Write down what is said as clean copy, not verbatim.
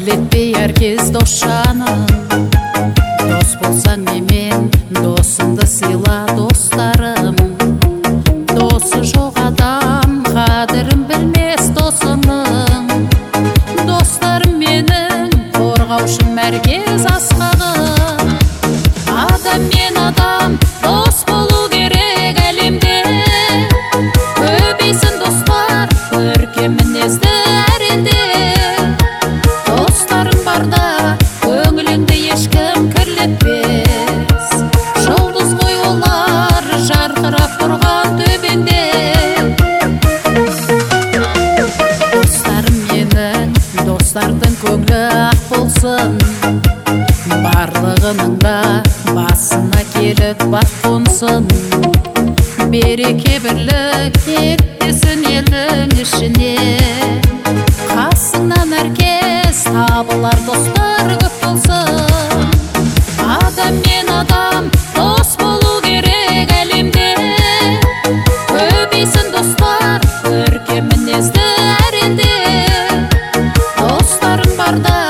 Сөйлетпей әркез дос жаным, дос болсаң немен, досыңды сыйла достарым. Досы жоқ адам қадірін білмес досының. Достарым менің қорғаушым әркез асқағым. Адам мен адам дос болу керек әлемде. Көбейсін достар, көркем мінезді әр елде. Достарың барда көңіліңді ешкім кірлетпес. Жұлдыз ғой олар жарқырап тұрған төбеңде. Достарым менің, достардың көңілі ақ болсын. Барлығының да басына келіп бақ қонсын. Береке бірлік кетпесін елдің ішіне. Қасыңнан әркез табылар достар көп болсын. Адам мен адам дос болу керек әлемде. Көбейсін достар, көркем мінезді әр елде. Достарың барда